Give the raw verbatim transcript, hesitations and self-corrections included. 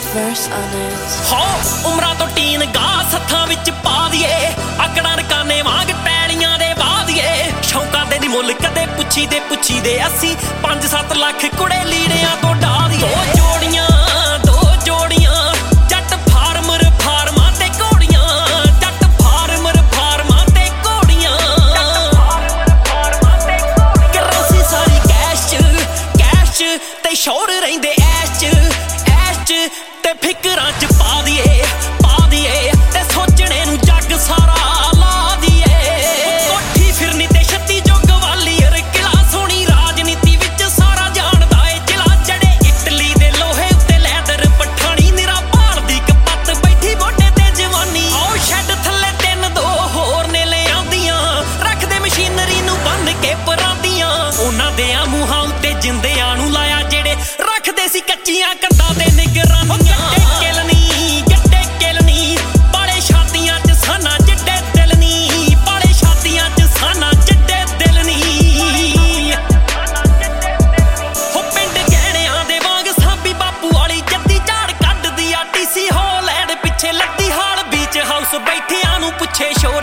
verse on it. ਹੋ ਉਮਰਾਂ ਤੋਂ ਟੀਨ ਗਾ ਸੱਥਾਂ ਵਿੱਚ ਪਾ ਦੀਏ ਆਕੜਾਂ ਰਕਾਨੇ ਵਾਂਗ ਪੈੜੀਆਂ ਦੇ ਬਾਦੀਏ ਸ਼ੌਂਕਾਂ ਦੇ ਨੀ ਮੁੱਲ ਕਦੇ ਪੁੱਛੀ ਦੇ ਪੁੱਛੀ ਦੇ ਅਸੀਂ ਪੰਜ ਸੱਤ ਲੱਖ ਕੁੜੇ ਲੀੜਿਆਂ ਤੋਂ ਢਾ ਦੀਏ ਦੋ ਜੋੜੀਆਂ ਦੋ ਜੋੜੀਆਂ ਜੱਟ ਫਾਰਮਰ ਫਾਰਮਾਂ ਤੇ ਘੋੜੀਆਂ ਜੱਟ ਫਾਰਮਰ ਫਾਰਮਾਂ ਤੇ ਘੋੜੀਆਂ ਕਰੰਸੀ ਸਾਰੀ ਕੈਸ਼ ਚ ਕੈਸ਼ ਚ ਤੇ ਸ਼ੋਰ ਰਹਿੰਦੇ ਐਸ਼ ਚ ਐਸ਼ ਚ ਤੇ ਫਿਕਰਾਂ ਚ ਪਾ ਦੀਏ ਪਾ ਦੀਏ ਤੇ ਸੋਚਣੇ ਨੂੰ ਜੱਗ ਸਾਰਾ ਲਾ ਦੀਏ ਕੋਠੀ ਫਿਰਨੀ ਤੇ ਛੱਤੀ ਜੁਗ ਵਾਲੀ ਅਰ ਕਿਲਾ ਸੋਹਣੀ ਰਾਜਨੀਤੀ ਵਿੱਚ ਸਾਰਾ ਜਾਣਦਾ ਏ ਜ਼ਿਲ੍ਹਾ ਜੜੇ ਇਟਲੀ ਦੇ ਲੋਹੇ ਉੱਤੇ ਲੈਦਰ ਪਠਾਣੀ ਨਿਰਾ ਭਾਲਦੀ ਕਪੱਤ ਬੈਠੀ ਮੋਢੇ ਤੇ ਜਵਾਨੀ ਆਓ ਸ਼ੈੱਡ ਥੱਲੇ ਤਿੰਨ ਦੋ ਹੋਰ ਨੇ ਲਿਆਂਦੀਆਂ ਰੱਖਦੇ ਮਸ਼ੀਨਰੀ ਨੂੰ ਬੰਨ ਕੇ ਪਰਾਂਦੀਆਂ ਉਹਨਾਂ ਦੇ ਆ ਮੂੰਹਾਂ ਉੱਤੇ ਜਿੰਦਿਆਂ ਨੂੰ ਲਾਇਆ ਜਿਹੜੇ ਰੱਖਦੇ ਸੀ ਕੱਚੀਆਂ ਕੰਧਾਂ ਤੇ ਨਿਗਰਾਨੀਆਂ ਕਿਲਨੀ ਗੱਡੇ ਕਿਲਨੀ ਬਾਲੇ ਛਾਤੀਆਂ ਚ ਸਾਨਾ ਜਿੱਡੇ ਦਿਲ ਨੀ ਬਾਲੇ ਛਾਤੀਆਂ ਚ ਸਾਨਾ ਜਿੱਡੇ ਦਿਲ ਨੀ ਹੋ ਪਿੰਡ ਗਹਿਣਿਆਂ ਦੇ ਵਾਂਗ ਸਾਬੀ ਬਾਪੂ ਵਾਲੀ ਜੱਦੀ ਝਾੜ ਕੱਢਦੀ ਆ ਟੀਸੀ ਹਾਲੈਂਡ ਪਿੱਛੇ ਲੱਦੀ ਹਾਲ ਬੀਚ ਹਾਊਸ ਬੈਠਿਆਂ ਨੂੰ ਪੁੱਛੇ ਸ਼ੋਰ